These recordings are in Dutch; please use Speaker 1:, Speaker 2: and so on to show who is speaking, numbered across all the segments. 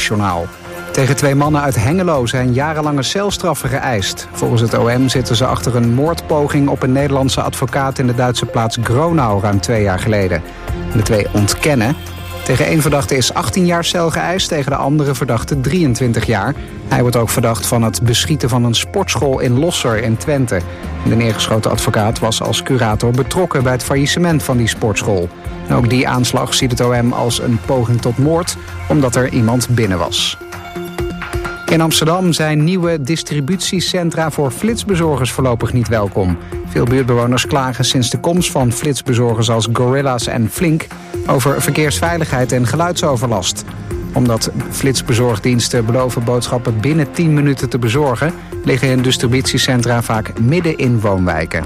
Speaker 1: NOS-journaal. Tegen 2 mannen uit Hengelo zijn jarenlange celstraffen geëist. Volgens het OM zitten ze achter een moordpoging op een Nederlandse advocaat in de Duitse plaats Gronau ruim 2 jaar geleden. De 2 ontkennen. Tegen 1 verdachte is 18 jaar cel geëist, tegen de andere verdachte 23 jaar. Hij wordt ook verdacht van het beschieten van een sportschool in Losser in Twente. De neergeschoten advocaat was als curator betrokken bij het faillissement van die sportschool. En ook die aanslag ziet het OM als een poging tot moord, omdat er iemand binnen was. In Amsterdam zijn nieuwe distributiecentra voor flitsbezorgers voorlopig niet welkom. Veel buurtbewoners klagen sinds de komst van flitsbezorgers als Gorillas en Flink over verkeersveiligheid en geluidsoverlast. Omdat flitsbezorgdiensten beloven boodschappen binnen 10 minuten te bezorgen, liggen hun distributiecentra vaak midden in woonwijken.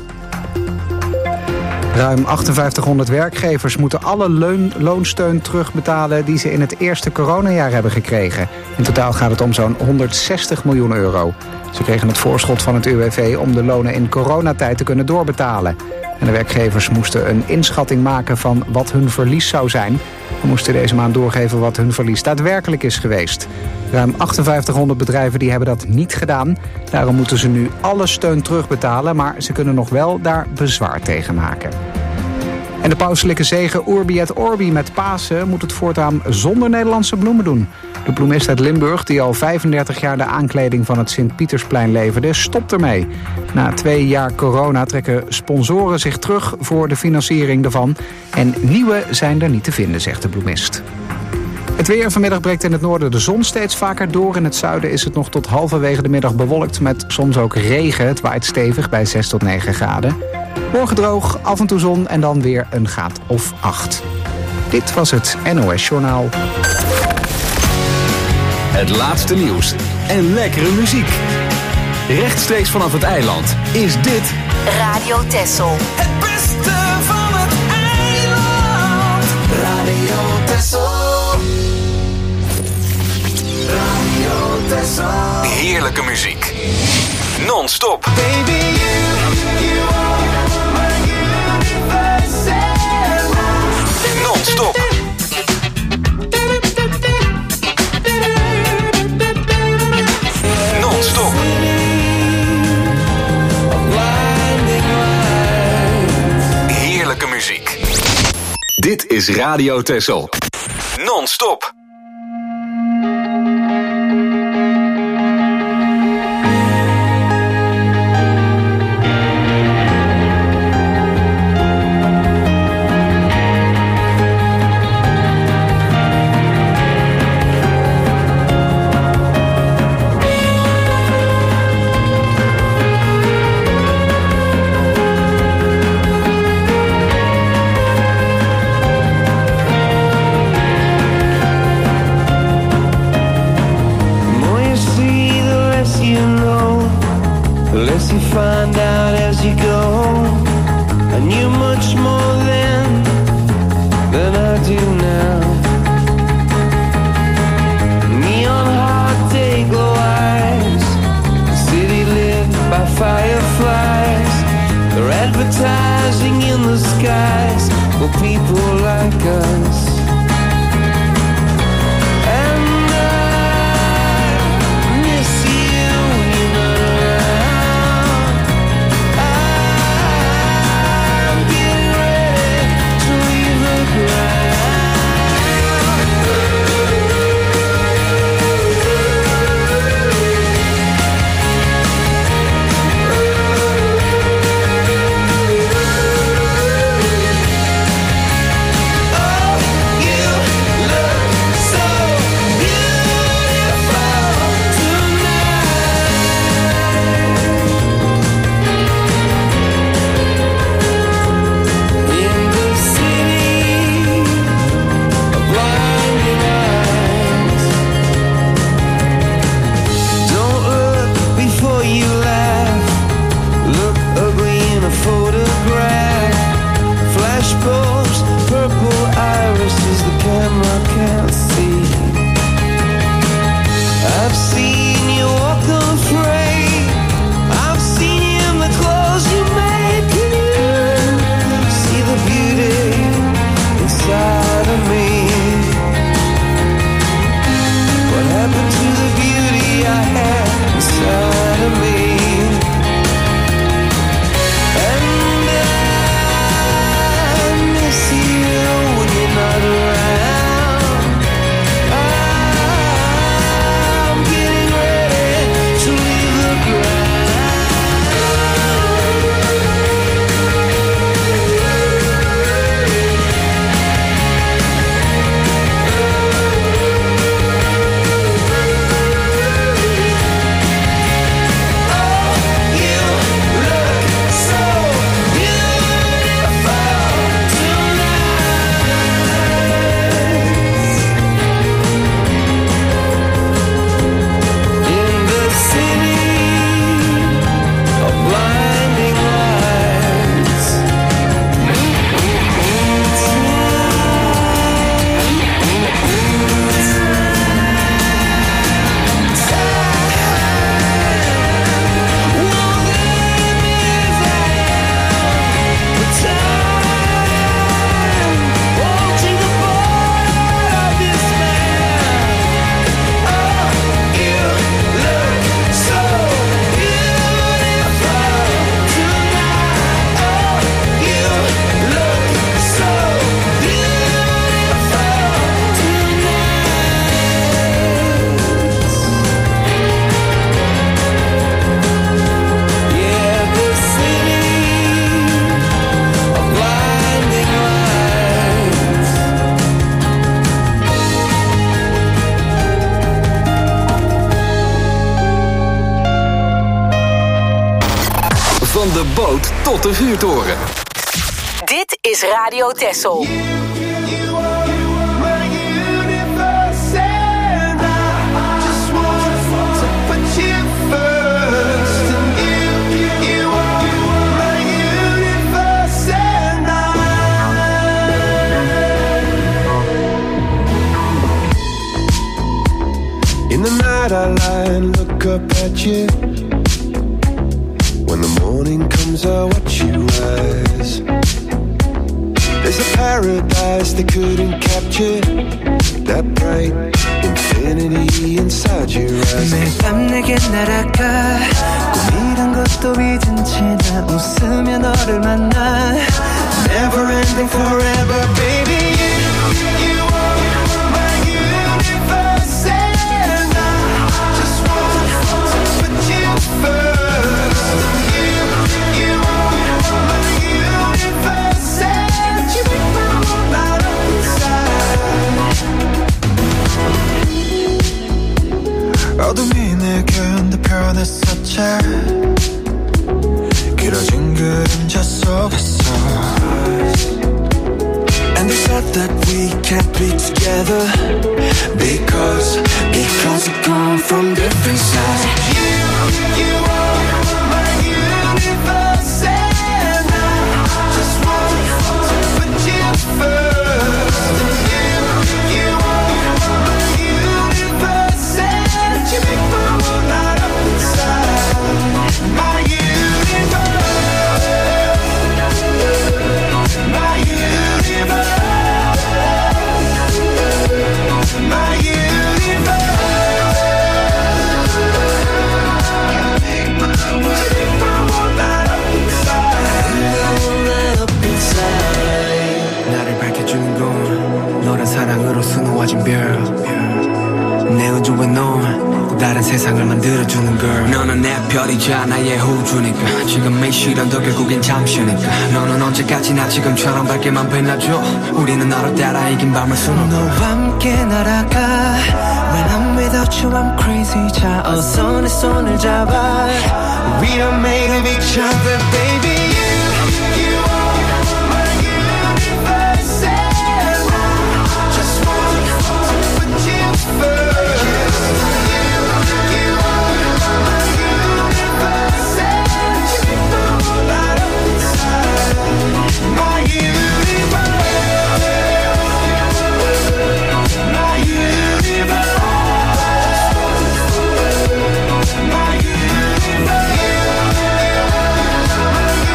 Speaker 1: Ruim 5800 werkgevers moeten alle loonsteun terugbetalen die ze in het eerste coronajaar hebben gekregen. In totaal gaat het om zo'n 160 miljoen euro. Ze kregen het voorschot van het UWV om de lonen in coronatijd te kunnen doorbetalen. En de werkgevers moesten een inschatting maken van wat hun verlies zou zijn. Ze moesten deze maand doorgeven wat hun verlies daadwerkelijk is geweest. Ruim 5800 bedrijven die hebben dat niet gedaan. Daarom moeten ze nu alle steun terugbetalen, maar ze kunnen nog wel daar bezwaar tegen maken. En de pauselijke zegen Urbi et Orbi met Pasen moet het voortaan zonder Nederlandse bloemen doen. De bloemist uit Limburg, die al 35 jaar de aankleding van het Sint-Pietersplein leverde, stopt ermee. Na 2 jaar corona trekken sponsoren zich terug voor de financiering ervan. En nieuwe zijn er niet te vinden, zegt de bloemist. Het weer. Vanmiddag breekt in het noorden de zon steeds vaker door. In het zuiden is het nog tot halverwege de middag bewolkt met soms ook regen. Het waait stevig bij 6 tot 9 graden. Morgen droog, af en toe zon en dan weer een graad of 8. Dit was het NOS Journaal.
Speaker 2: Het laatste nieuws en lekkere muziek. Rechtstreeks vanaf het eiland is dit
Speaker 3: Radio Texel.
Speaker 4: Het beste van het eiland. Radio Texel. Radio Texel.
Speaker 2: heerlijke muziek. Non-stop.
Speaker 4: Baby, you are my universe.
Speaker 2: Non-stop. Non-stop. Heerlijke muziek. Dit is Radio Texel. Non-stop. Van de boot tot de vuurtoren.
Speaker 3: Dit is Radio Texel.
Speaker 5: In the night I lie and look up at you. When the morning comes I watch you rise. There's a paradise they couldn't capture. That bright infinity inside your eyes.
Speaker 4: 매일 밤 내게 날아가 꿈이란 것도 잊은 채 나 웃으며 너를 만나. Never ending forever baby. You are my universe and I just want to put you first. You are my universe and you make my world light up inside. 어둠이 내겐 더 변했었지. 길어진 그림자 속에서. And they said that we can't be together because we come from different sides. You are my universe and I just want to put you first. You are my universe and you make my world light up inside. My universe, my universe. My universe. 나를 밝혀주는 건 너란 사랑으로 수놓아진 별. 내 우주에 넌 다른 세상을 만들어주는 걸. 너는 내 별이자 나의 호주니까 지금 이 시련도 결국엔 잠시니까. 너는 언제까지나 지금처럼 밝게만 빛나줘. 우리는 너를 따라 이긴 밤을 수놓고 너와 함께 날아가. When I'm without you I'm crazy. 자 어서 내 손을 잡아. We are made of each other baby. You are my universe and I just want to put you first. My universe.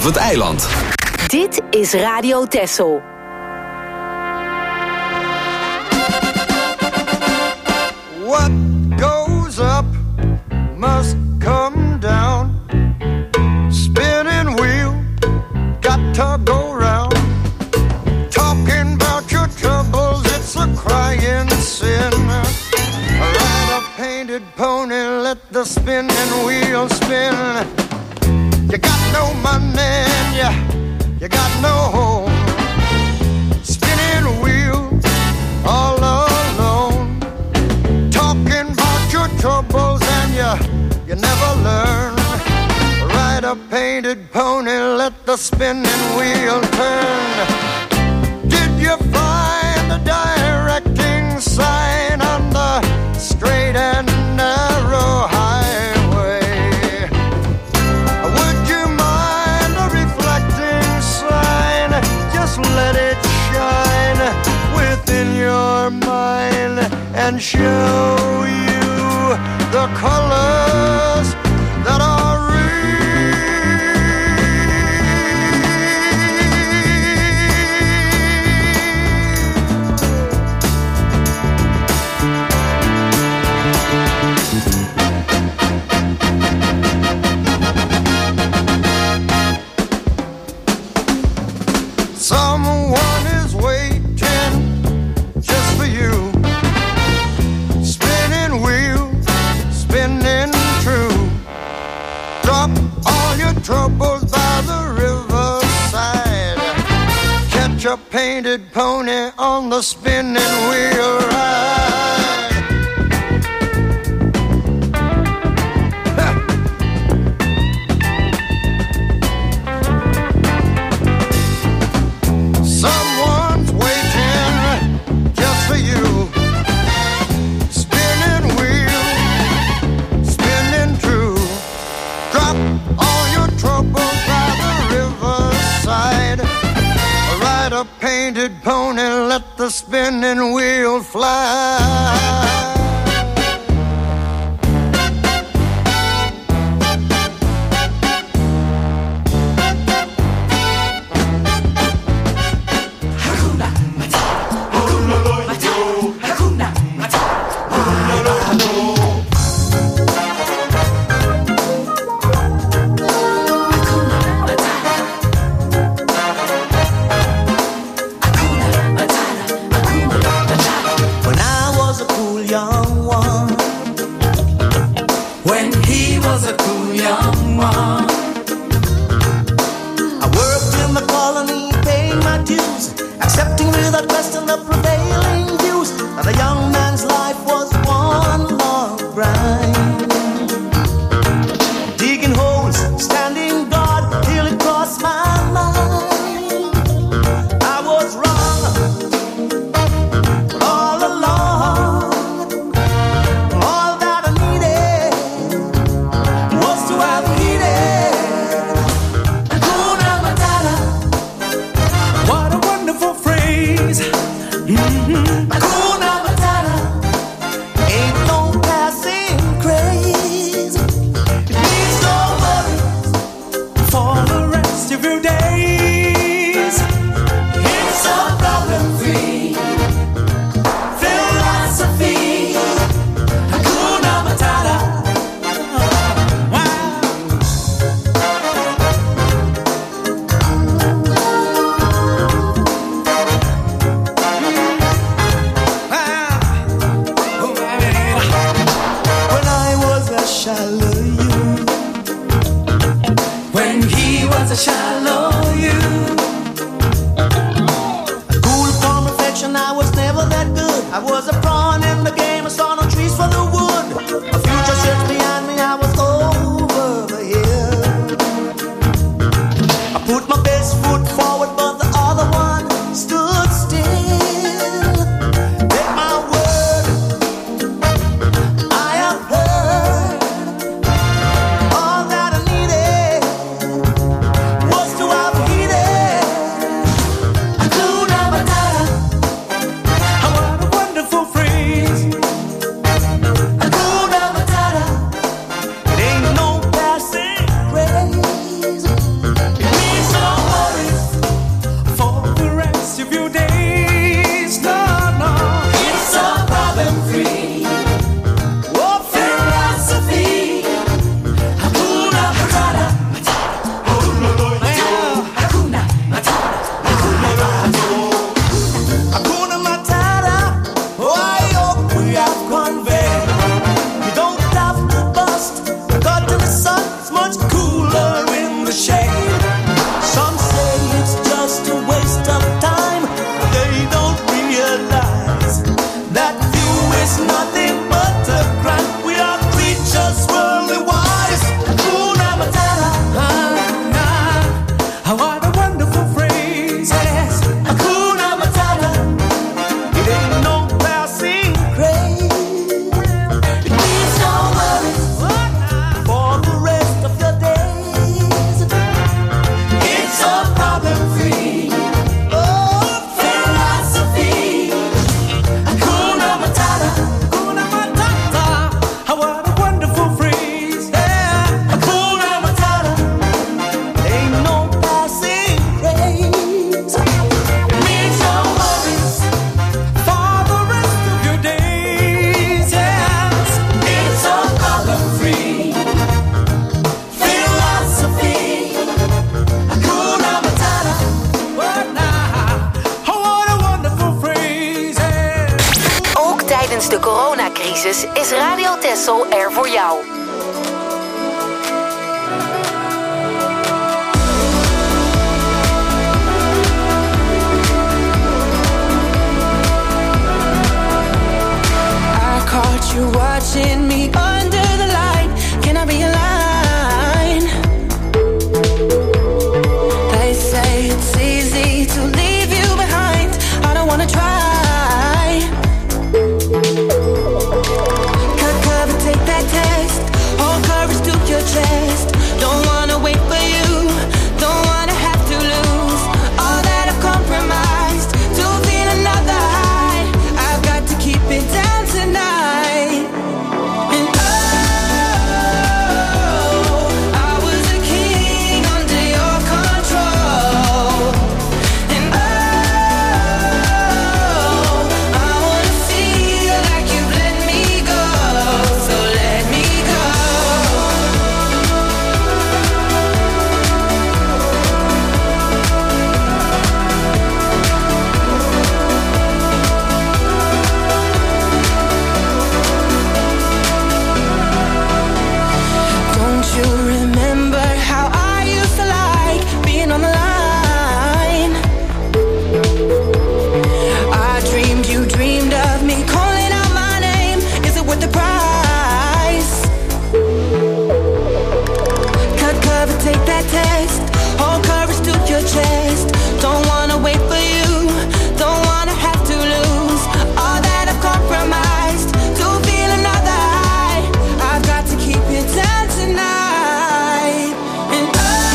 Speaker 2: het eiland.
Speaker 3: Dit is Radio Texel.
Speaker 5: What goes up must come down. Spinning wheel, got to go round. Talking about your troubles, it's a crying sin. Ride a painted pony, let the spinning wheel spin. You got no money and you got no home. Spinning wheel, all alone. Talking about your troubles and you never learn. Ride a painted pony, let the spinning wheel turn. Did you find the directing sign on the straight and narrow highway? Would you mind a reflecting sign? Just let it shine within your mind and show you the colors that are real. Someone is waiting just for you. Spinning wheel, spinning true. Drop all your troubles by the riverside. Catch a painted pony on the spinning wheel ride. Someone's waiting just for you. Spinning wheel, spinning true. Drop all your troubles by the riverside. Ride a painted pony, let the spinning wheel fly.
Speaker 6: Accepting without question the prevailing views that a young man's life was one long grind. Digging holes, standing guard till it crossed my mind. I was wrong all along. All that I needed was to have needed Hakuna Matata. What a wonderful phrase. Hakuna Matata ain't no passing craze. It means no worries for the rest of your days. It's a problem-free philosophy. Hakuna Matata. When I was a shallow you, when he was a shallow you, cool, calm reflection, I was never that good. I was a pawn in the game, I saw no trees for the wood. A future search behind me, I was over the hill. I put my best foot forward, but the other one stood still. Take my word, I have heard. All that I needed was to have heeded Hakuna Matata. What a wonderful phrase. that you is nothing but a grunt. We are creatures worldly wise. Hakuna Matata. What a wonderful phrase. Yes. Hakuna Matata. It ain't no passing craze. It means no worries for the rest of your days. It's a problem-free philosophy. Hakuna Matata. Hakuna Matata. What a wonderful phrase. Yeah. Hakuna Matata. Ain't no passing craze. It means no worries for the rest of your days. Yes. It's a problem-free philosophy. Hakuna Matata. What now? Oh, what a wonderful phrase. Yeah.
Speaker 3: Ook tijdens de coronacrisis is Radio Texel er voor jou.
Speaker 7: I caught you watching me under the light. Can I be a line? They say it's easy to leave you behind. I don't wanna try. Cut cover, take that test. Hold courage to your chest. Don't wanna wait for you. Don't wanna have to lose all that I've compromised to feel another high. I've got to keep it down tonight. And I was a king under your control. And I wanna feel like you've let me go. So let me go. Don't you remember how I used to like being on the line? I dreamed you dreamed of me calling out my name. Is it worth the price? Cut cover, take that test. Hold courage to your chest. Don't wanna wait for you. Don't wanna have to lose all that I've compromised to feel another high. I've got to keep it down tonight. And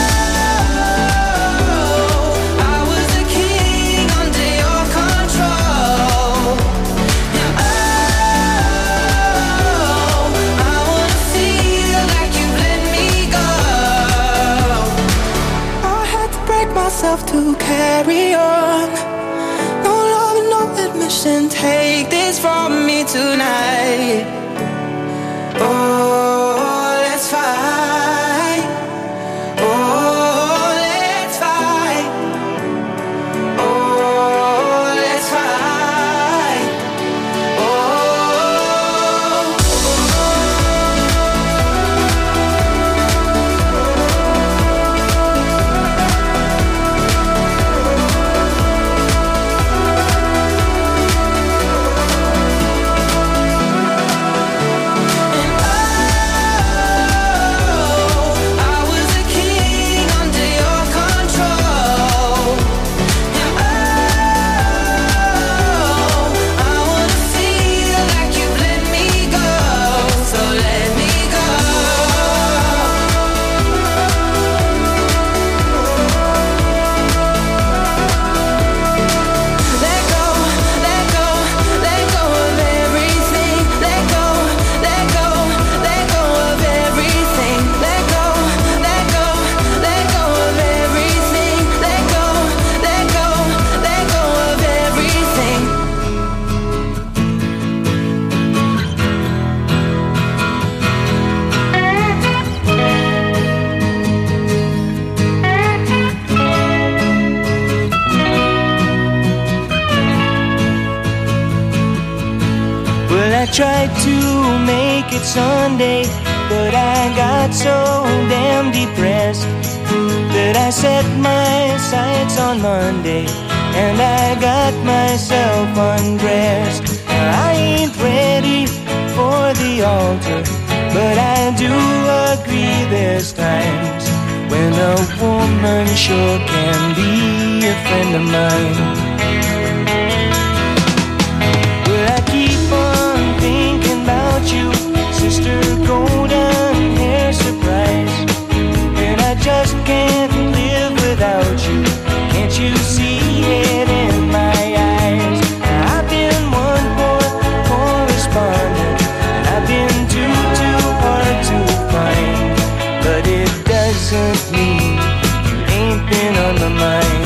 Speaker 7: I was a king under your control. And I wanna feel like you've let me go. I had to break myself to carry on. No love and no admission. Take this from me tonight. Oh, let's fight. Oh, let's fight. Oh, let's fight. I was a king under your control. And I wanna feel like you've let me go. So let me go. Let go, let go, let go of everything. Let go, let go, let go of everything. Let go, let go, let go of everything. Let go, let go, let go of everything.
Speaker 8: Well, I tried to make it Sunday, but I got so damn depressed that I set my sights on Monday and I got myself undressed. I there's times when a woman sure can be a friend of mine. Will I keep on thinking about you, sister golden hair surprise? And I just can't live without you. Can't you see it in my eyes? I've been one poor correspondent, and I've been too hard to find. But it doesn't mean you ain't been on my mind.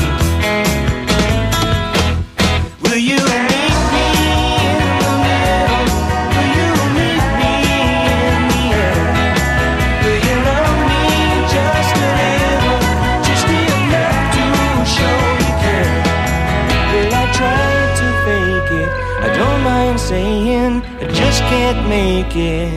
Speaker 8: Will you meet me in the middle? Will you meet me in the end? Will you love me just a little, just enough to show you care? Will I try to fake it? I don't mind saying I just can't make it.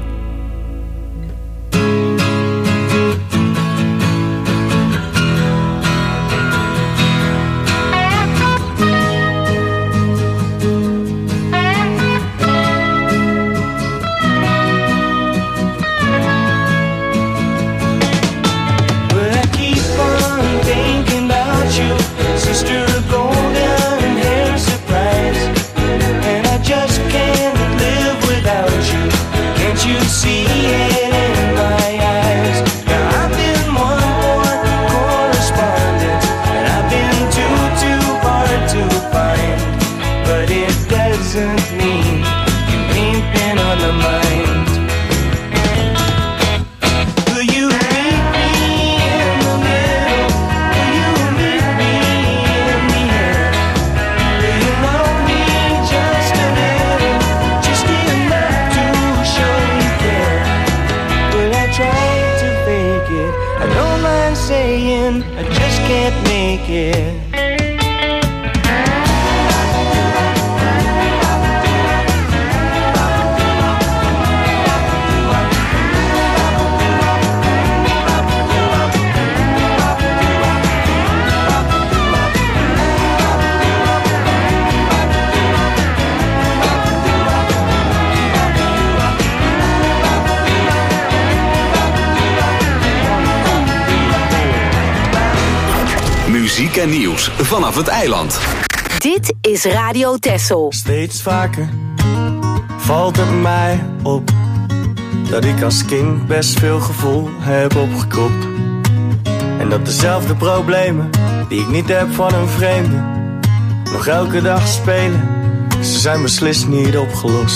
Speaker 2: Muziek en nieuws vanaf het eiland.
Speaker 3: Dit is Radio Texel.
Speaker 8: Steeds vaker valt het mij op dat ik als kind best veel gevoel heb opgekropt. En dat dezelfde problemen die ik niet heb van een vreemde nog elke dag spelen. Ze zijn beslist niet opgelost.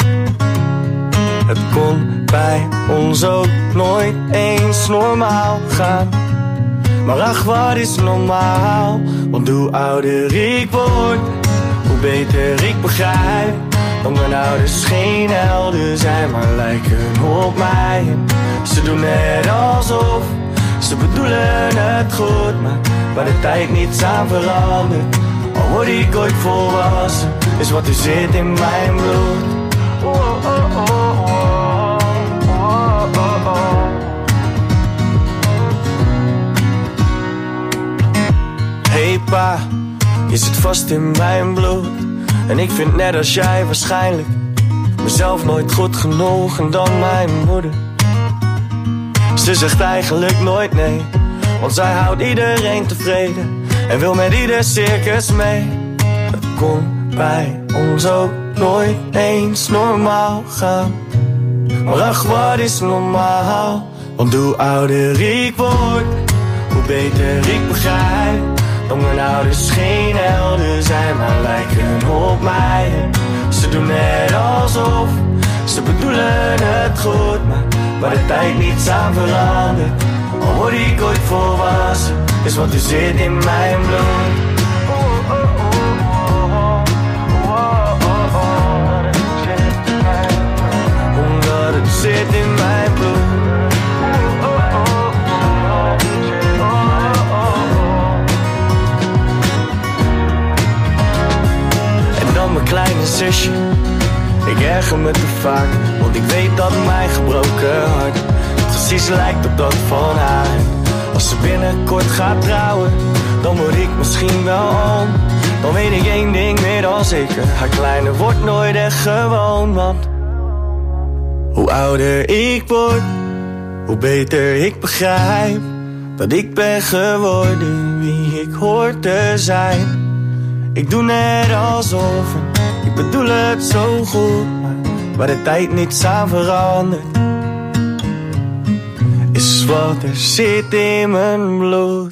Speaker 8: Het kon bij ons ook nooit eens normaal gaan. Maar ach, wat is normaal? Want hoe ouder ik word, hoe beter ik begrijp dat mijn ouders geen helden zijn, maar lijken op mij. Ze doen net alsof ze bedoelen het goed, maar waar de tijd niets aan verandert. Al word ik ooit volwassen, is wat er zit in mijn bloed. Oh, oh, oh, oh, oh, oh, oh. Hey pa, je zit vast in mijn bloed. En ik vind net als jij waarschijnlijk mezelf nooit goed genoeg en dan mijn moeder. Ze zegt eigenlijk nooit nee, want zij houdt iedereen tevreden en wil met ieder circus mee. Het kon bij ons ook nooit eens normaal gaan. Maar ach, wat is normaal? Want hoe ouder ik word, hoe beter ik begrijp dat mijn ouders geen helden zijn, maar lijken op mij. Ze doen net alsof ze bedoelen het goed, maar waar de tijd niets aan verandert. Al word ik ooit volwassen, is wat er zit in mijn bloed. Omdat het zit in mijn bloed. Mijn kleine zusje, ik erger me te vaak, want ik weet dat mijn gebroken hart precies lijkt op dat van haar. Als ze binnenkort gaat trouwen, dan word ik misschien wel oom. Dan weet ik één ding meer dan zeker, haar kleine wordt nooit echt gewoon. Want hoe ouder ik word, hoe beter ik begrijp dat ik ben geworden wie ik hoor te zijn. Ik doe net alsof, ik bedoel het zo goed, maar waar de tijd niets aan verandert, is wat er zit in mijn bloed.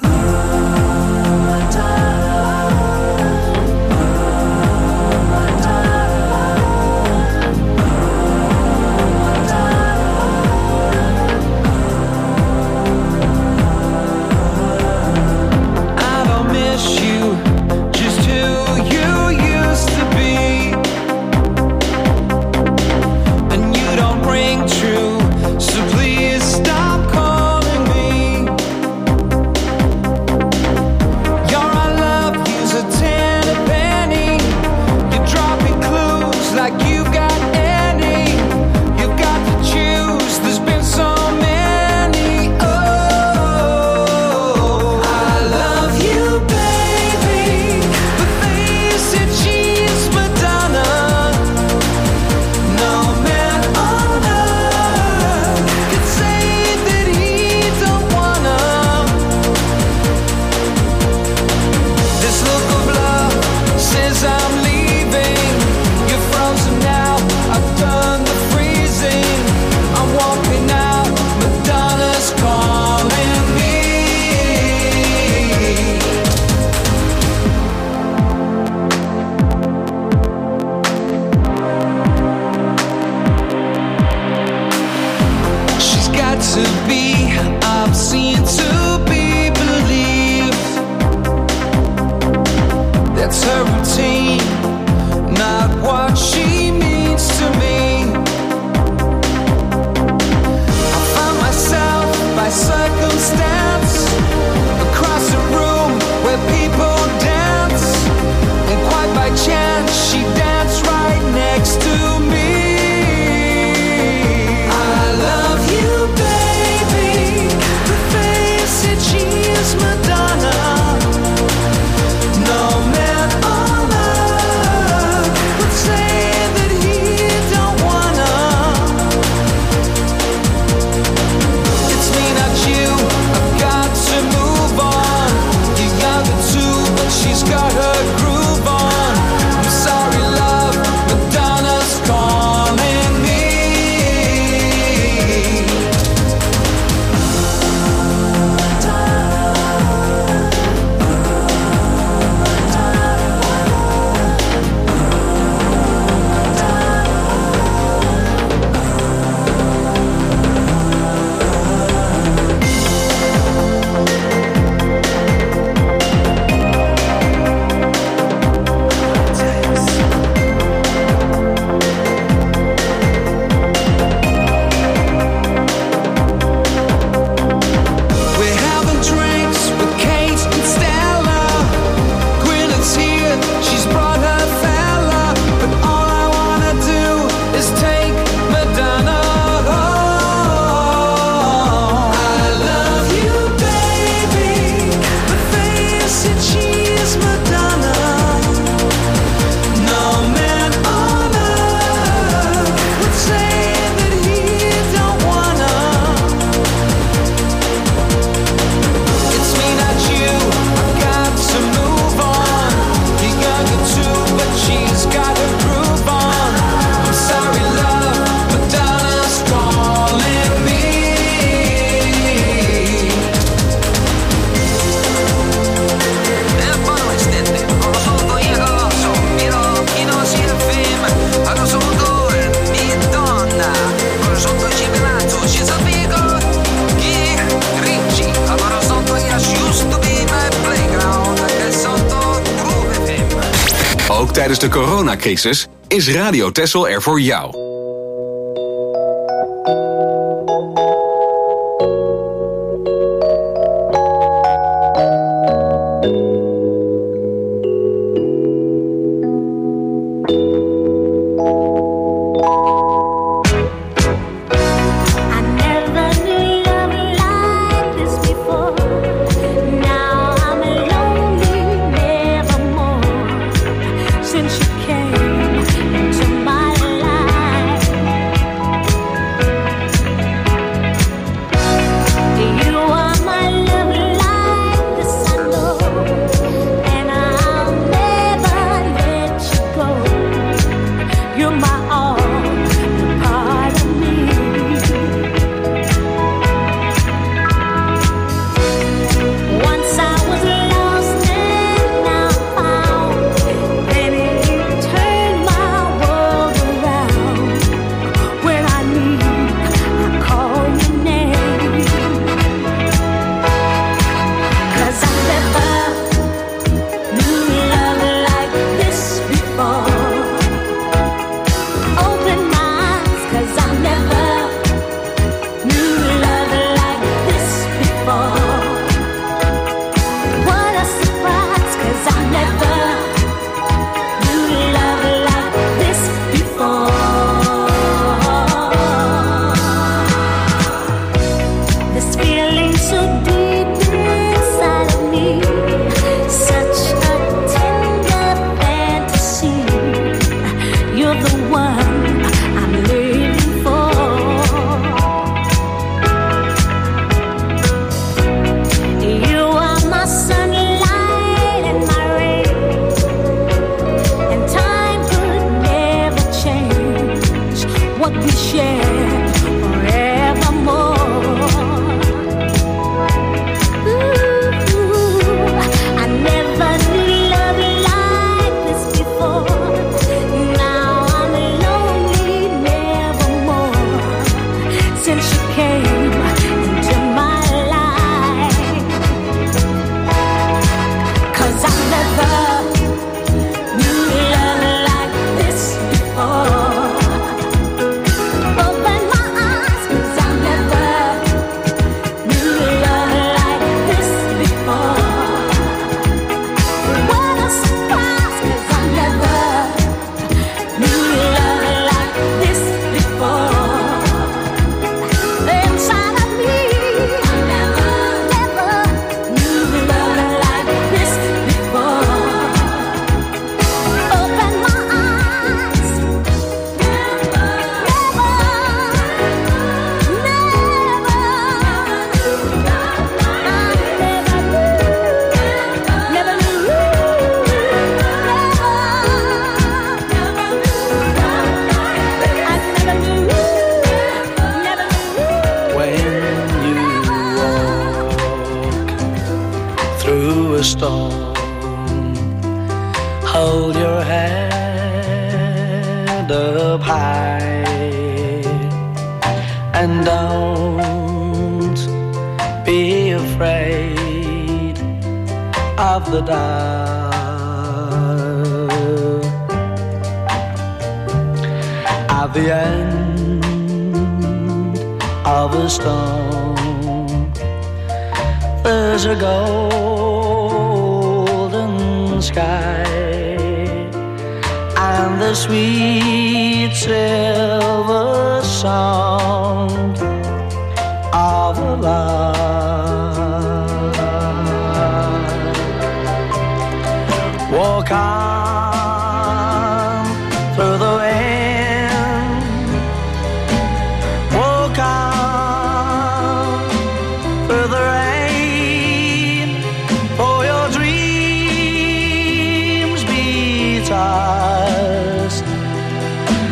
Speaker 2: Tijdens de coronacrisis is Radio Texel er voor jou.
Speaker 9: Since you came into my life. You're my all, you're part of me. Once I was lost and now found, and you turned my world around. When I need, I call your name. 'Cause I never knew love like this before. Open my eyes, 'cause I never knew love like this before. What a surprise, 'cause I never knew love like this before. This feeling so deep inside of me, such a tender fantasy. You're the one I'm living for. You are my sunlight and my rain, and time could never change what we share forevermore. Ooh, I never knew love like this before. Now I'm lonely nevermore, since you came into my life. 'Cause I never knew love like this before. Open my eyes, 'cause I never knew love like this before. What a surprise, 'cause I never knew love like this before. Inside of me, I never knew love like this before. Open my eyes, never,
Speaker 8: When you walk through a storm, hold your head up high and don't be afraid of the dark. At the end of a storm, there's a golden sky and the sweet silver sound of a lark. Walk on through the wind, walk on through the rain, for your dreams be tossed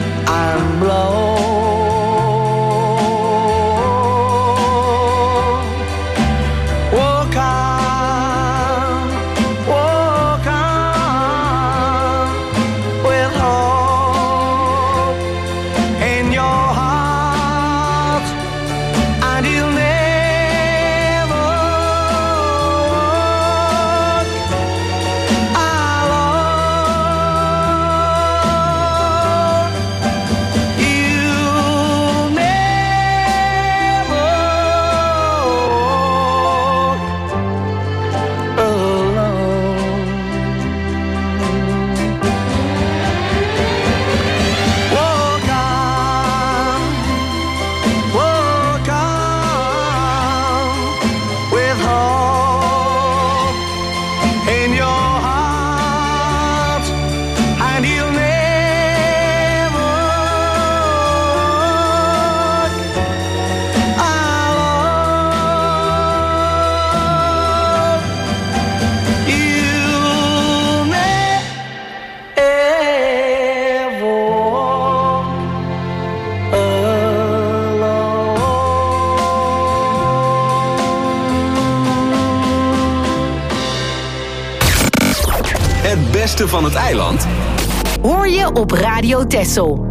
Speaker 8: and blown.
Speaker 2: mooiste van het eiland?
Speaker 3: Hoor je op Radio Texel.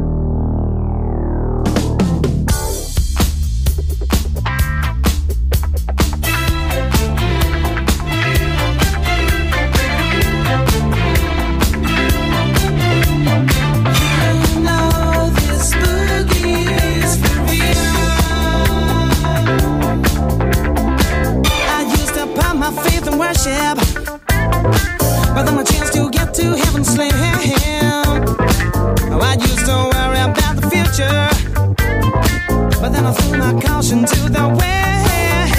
Speaker 6: But then my chance to get to heaven slam. Oh, I used to worry about the future, but then I threw my caution to the wind.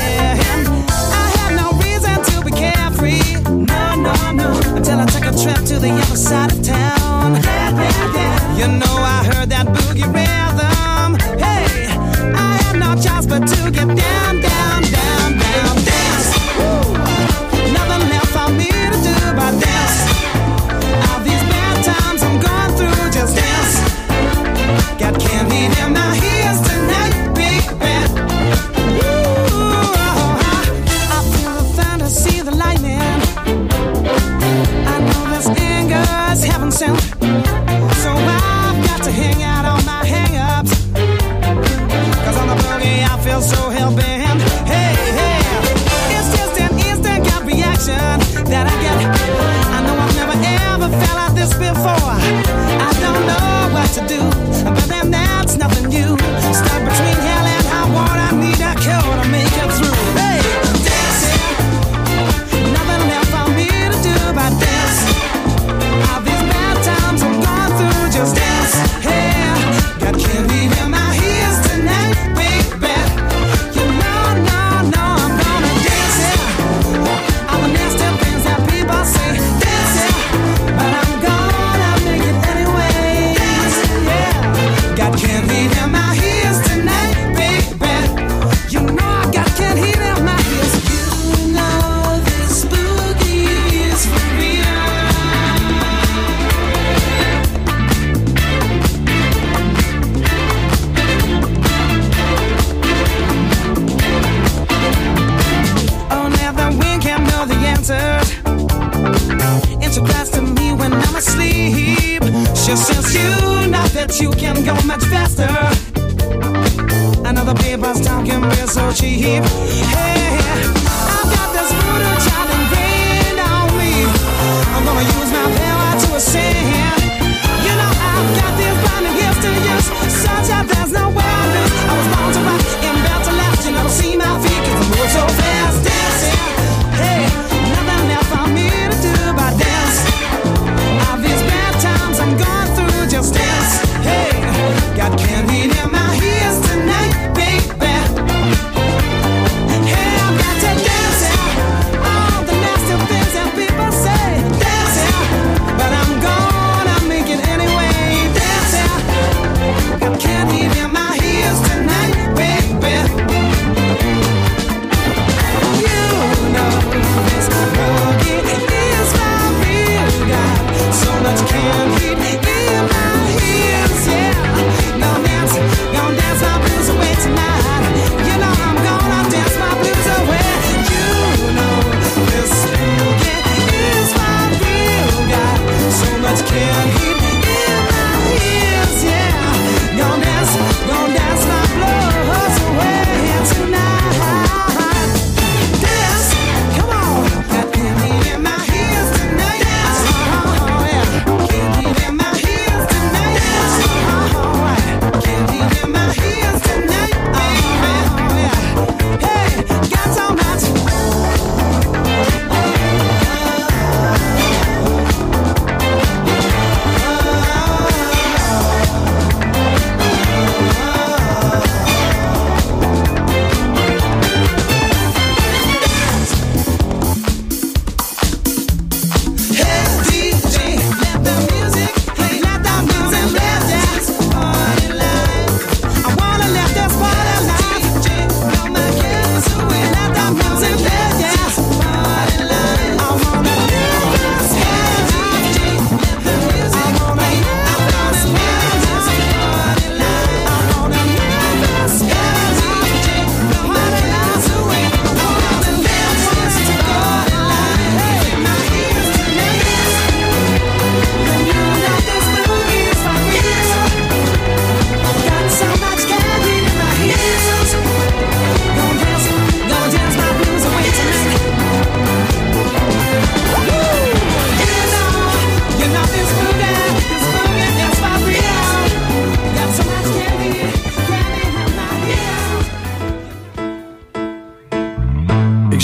Speaker 6: I had no reason to be carefree, no, until I took a trip to the other side of town. You know I heard that boogie rhythm. Hey, I had no choice but to get down, dance. Woo. Nothing left for me to do but dance. All these bad times I'm going through, just dance. Got candy in my ears tonight, baby. Ooh, I feel the thunder, see the lightning. I know this anger is heaven sent, so I've got to hang out on my hang-ups. 'Cause on the boogie I feel so hell-bent. Hey, it's just an instant gut reaction that I get. I know I've never ever felt like this before. I don't know what to do, but then that's nothing new. Stuck between hell and high water, I need a cure to make it through. Hey, dancing, nothing left for me to do but dance. All these bad times I'm going through, just dance. Hey, got candy in my ears tonight, baby. You know, no, I'm gonna dance, yeah. All the nasty things that people say, dance, yeah. But I'm gonna make it anyway, yeah. Got candy in my ears tonight, baby. You know I got candy in my ears. You know this boogie is for real. Oh, now the wind can't know the answers. It's a class to me when I'm asleep. Just since you know that you can go much faster. Another paper's talking real so cheap. Hey, I've got this voodoo child ingrained on me. I'm gonna use my power to ascend. You know I've got these blinding gifts to use, such that there's no way I lose. I was born to rock and built to last. You never see my feet 'cause I move so fast, dancing. Hey, nothing left for me to do but dance. All these bad times I'm going through, just dance. Hey, got candy in my ears tonight, baby. Hey, I've got to dance, yeah. All the nasty things that people say, dance, yeah. But I'm gonna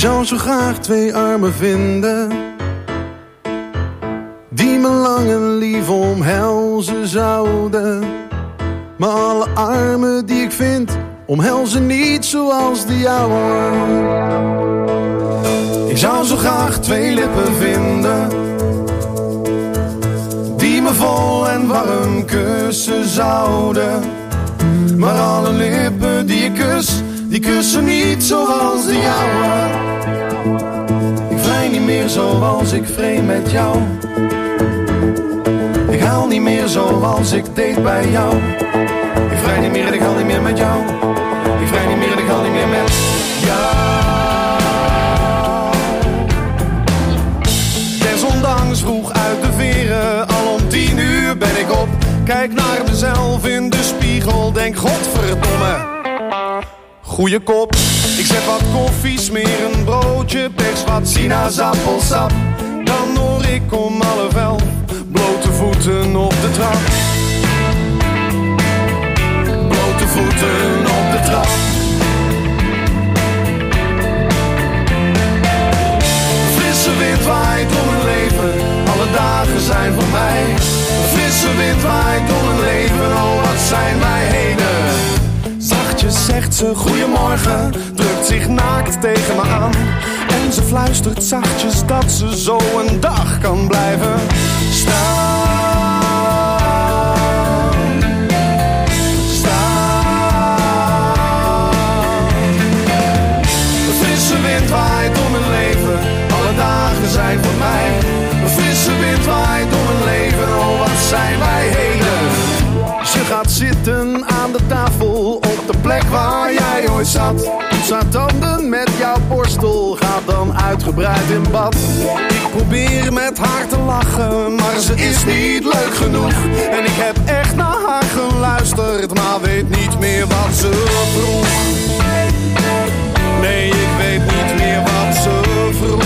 Speaker 5: zou zo graag 2 armen vinden die me lang en lief omhelzen zouden. Maar alle armen die ik vind omhelzen niet zoals de jouwe. Ik zou zo graag 2 lippen vinden die me vol en warm kussen zouden. Maar alle lippen die ik kus, die kussen niet zoals de jouwe. Ik vrij niet meer zoals ik vreemd met jou. Ik haal niet meer zoals ik deed bij jou. Ik vrij niet meer en ik haal niet meer met jou. Ik vrij niet meer en ik haal niet meer met jou. Desondanks vroeg uit de veren, al om 10 uur ben ik op. Kijk naar mezelf in de spiegel, denk godverdomme. Goeie kop, ik zet wat koffie, smeer een broodje, pers wat sinaasappelsap. Dan hoor ik om 11:30 blote voeten op de trap. Blote voeten op de trap. Frisse wind waait door mijn leven, alle dagen zijn voor mij. Frisse wind waait door mijn leven, oh wat zijn wij heden. Zachtjes zegt ze goeiemorgen, drukt zich naakt tegen me aan. En ze fluistert zachtjes dat ze zo een dag kan blijven staan. Een frisse wind waait door mijn leven, alle dagen zijn voor mij. Een frisse wind waait door mijn leven, oh wat zijn wij heden. Ze gaat zitten aan de tafel op de plek waar jij ooit zat. Poets haar tanden met jouw borstel, gaat dan uitgebreid in bad. Ik probeer met haar te lachen, maar ze is niet leuk genoeg. En ik heb echt naar haar geluisterd, maar weet niet meer wat ze vroeg. Nee, ik weet niet meer wat ze vroeg.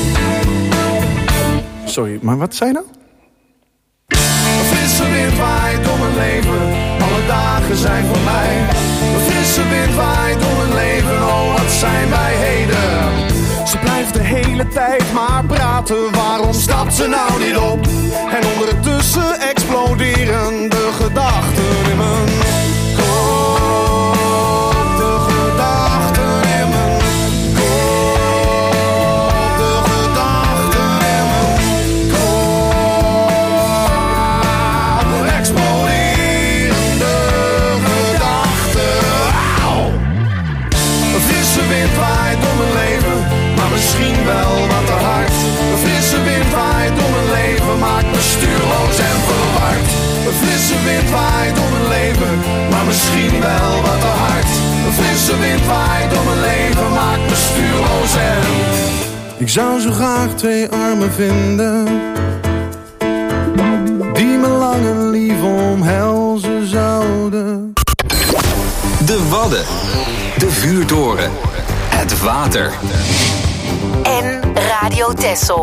Speaker 5: Sorry, maar wat zei je nou? Een frisse wind waait door mijn leven, alle dagen zijn voor mij. Een frisse wind waait door mijn leven, oh wat zijn wij heden. Ze blijft de hele tijd maar praten, waarom stapt ze nou niet op? En ondertussen exploderen de gedachten in mijn kop. De gedachten in mijn kop. De gedachten in mijn kop. Exploderende gedachten. Auw. Een frisse wind waait door mijn leven, maar misschien wel wat te hard. Een frisse wind waait door mijn leven, maakt me stuurloos en verward. Een frisse wind waait door mijn leven, maar misschien wel wat te hard. Een frisse wind waait door mijn leven, maakt me stuurloos en... Ik zou zo graag 2 armen vinden die me lang en lief omhelzen zouden.
Speaker 2: De Wadden, de vuurtoren, het water.
Speaker 3: En Radio Texel.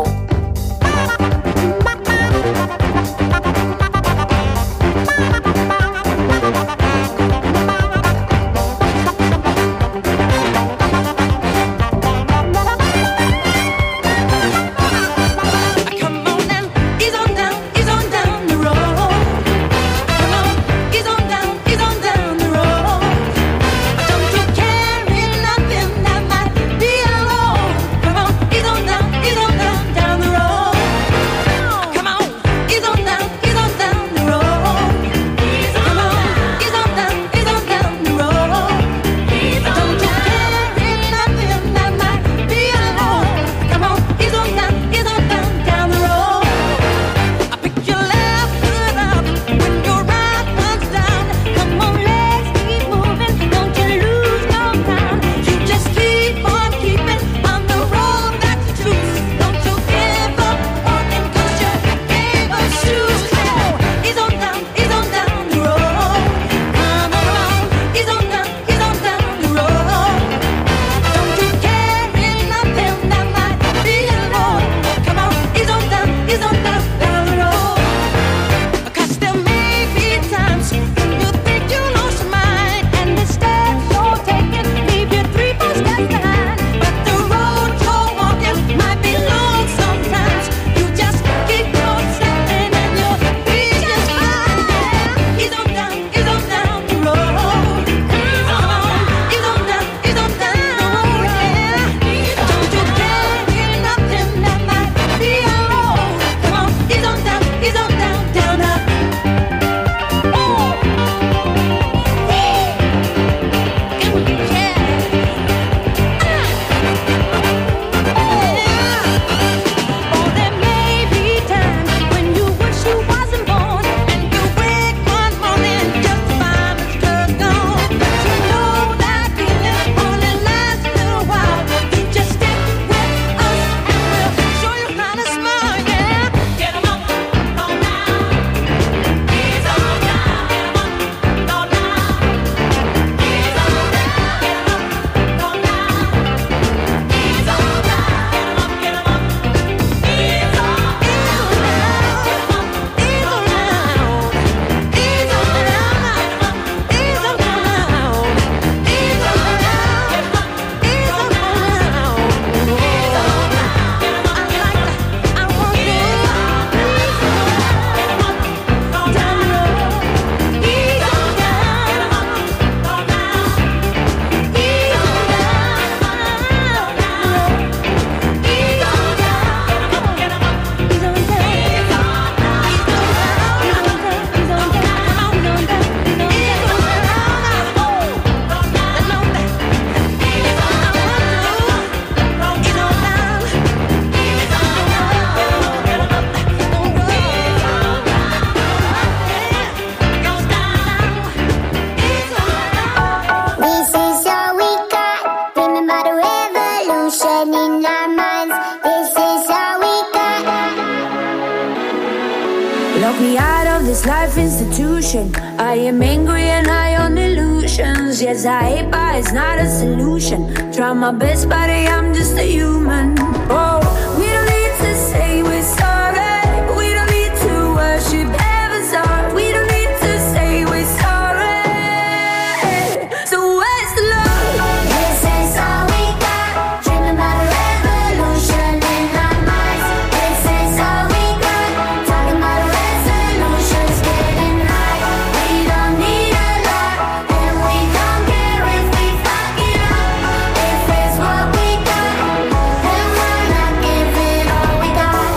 Speaker 9: solution. I am angry and high on illusions. Yes, I hate, but it's not a solution. Try my best, but I'm just a human. Oh, we don't need to say we're sorry. We don't need to worship heaven's heart. We don't need to say we're sorry. So where's the love?
Speaker 10: This is all we got. Dreaming about a revolution in our minds. This is all we got. Talking about resolutions, getting high. We don't need a lot, and we don't care if we fuck it up. If it's what we got, then we're not giving all we got.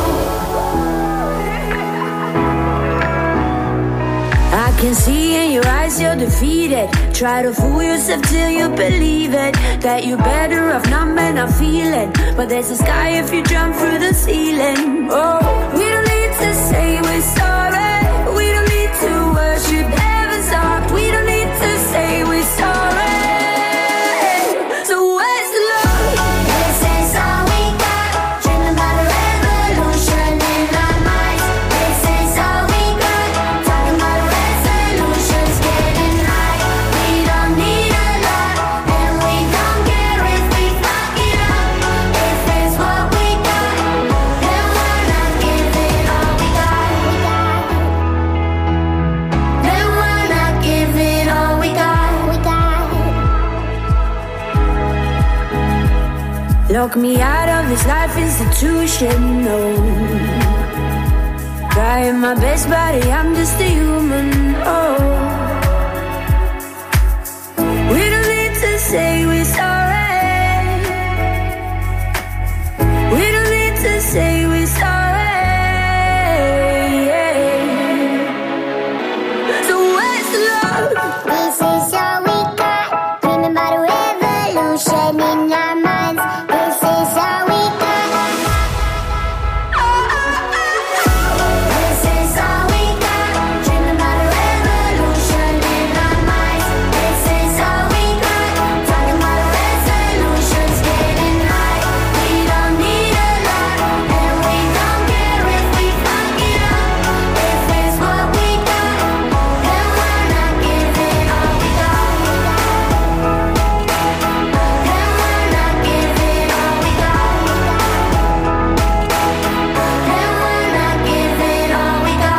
Speaker 9: I can see in your eyes you're defeated. Try to fool yourself till you believe it. That you're better off numb and not feeling. But there's a sky if you jump through the ceiling. Oh, we don't need to say we're sorry. We don't need to worship heaven's heart. We don't need to say we're sorry. So where's the love?
Speaker 10: This is all we got. Dreaming about a revolution in our minds. This is all we got. Talking about resolutions, getting high. We don't need a lot, and we don't care if we fuck it up. If it's what we got, then we're not giving all we got. Then we're not giving all we got.
Speaker 9: Lock me out of this life institution, no. Trying my best, buddy, I'm just a human, oh. We don't need to say we're sorry. We don't need to say we're sorry. So where's the love?
Speaker 10: This is all we got. Dreaming about a revolution in our minds. This is all we got. This is all we got. Dreaming about a revolution in our minds. This is all we got. Talking about resolutions, getting high. We don't need a lot, and we don't care if we fuck it up. If it's what we got, then we're not giving all we got. Then we're not giving all we got. Then we're not giving all we got.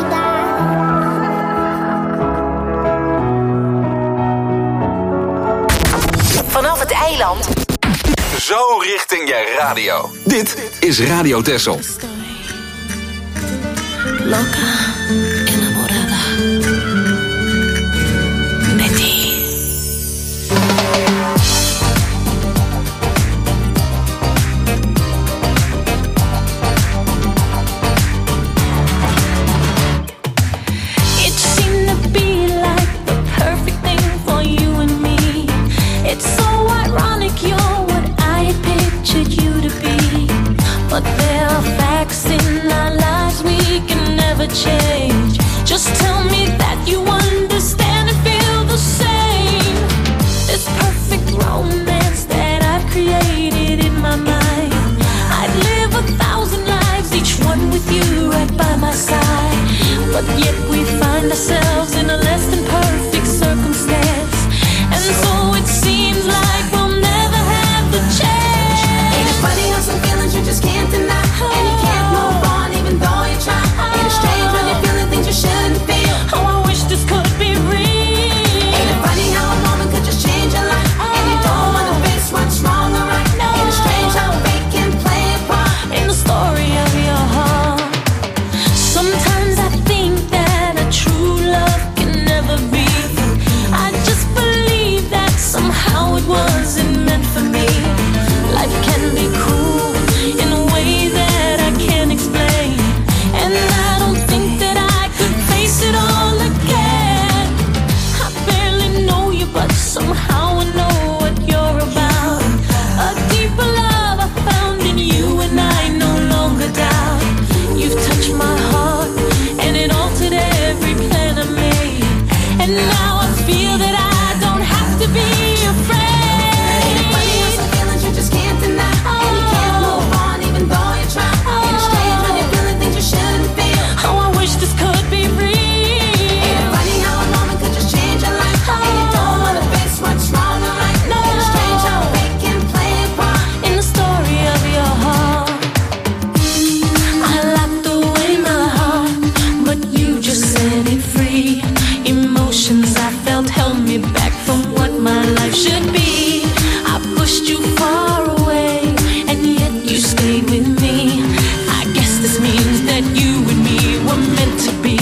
Speaker 3: Vanaf het eiland.
Speaker 2: Zo richting je radio. Dit is Radio Texel.
Speaker 9: Loca, enamorada de ti. It seemed to be like the perfect thing for you and me. It's so ironic you're what I had pictured you to be. But there are facts in our lives we can never change. Just tell me that you understand and feel the same. This perfect romance that I've created in my mind. I'd live 1,000 lives, each one with you right by my side. But yet we find ourselves in a less than perfect circumstance. And so it seems like we'll never have the chance.
Speaker 10: Ain't it funny how some feelings you just can't deny, and you can't move on even though you try. Ain't it strange when you're feeling things you shouldn't feel?
Speaker 9: Oh, I wish this could be real.
Speaker 10: Ain't it funny how a moment could just change your life, and you don't wanna face what's wrong or right? Ain't it strange how fate can play a part
Speaker 9: In the story of your heart. Sometimes I think that a true love can never be. I just believe that somehow it wasn't meant for me. Life can be cruel in a way that I can't explain, and I don't think that I could face it all again. I barely know you, but somehow I know what you're about. A deeper love I found in you, and I no longer doubt. You've touched my heart, and it altered every plan I made. And now I feel that I don't have to be afraid.
Speaker 10: Ain't it funny how some feelings you just can't deny, and you can't move on even though you try. Ain't it strange when you're feeling things you shouldn't feel?
Speaker 9: Oh, I wish this could be real.
Speaker 10: Ain't it funny
Speaker 9: emotions I felt held me back from what my life should be. I pushed you far away, and yet you stayed with me. I guess this means that you and me were meant to be.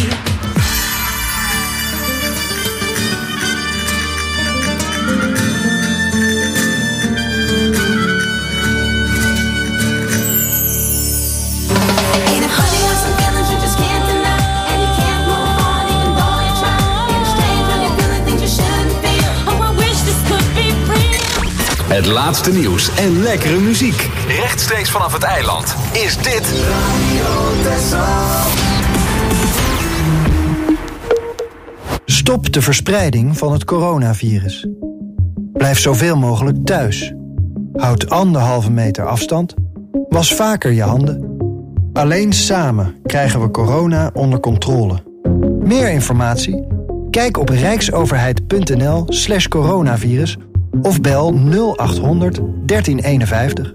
Speaker 2: Het laatste nieuws en lekkere muziek. Rechtstreeks vanaf het eiland is dit Radio Texel.
Speaker 11: Stop de verspreiding van het coronavirus. Blijf zoveel mogelijk thuis. Houd 1,5 meter afstand. Was vaker je handen. Alleen samen krijgen we corona onder controle. Meer informatie? Kijk op rijksoverheid.nl/coronavirus of bel 0800 1351.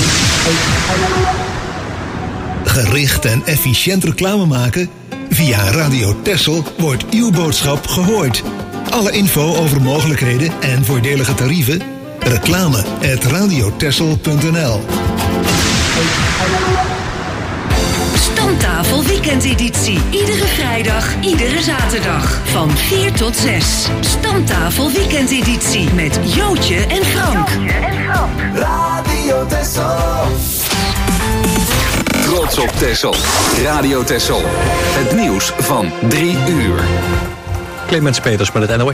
Speaker 12: Gericht en efficiënt reclame maken? Via Radio Texel wordt uw boodschap gehoord. Alle info over mogelijkheden en voordelige tarieven? reclame@radiotexel.nl.
Speaker 13: Stamtafel weekendeditie. Iedere vrijdag, iedere zaterdag. Van 4 tot 6. Stamtafel weekendeditie. Met Jootje en Frank.
Speaker 2: Radio Texel. Trots op Texel. Radio Texel. Het nieuws van 3 uur.
Speaker 14: Clemens Peters met het NOS.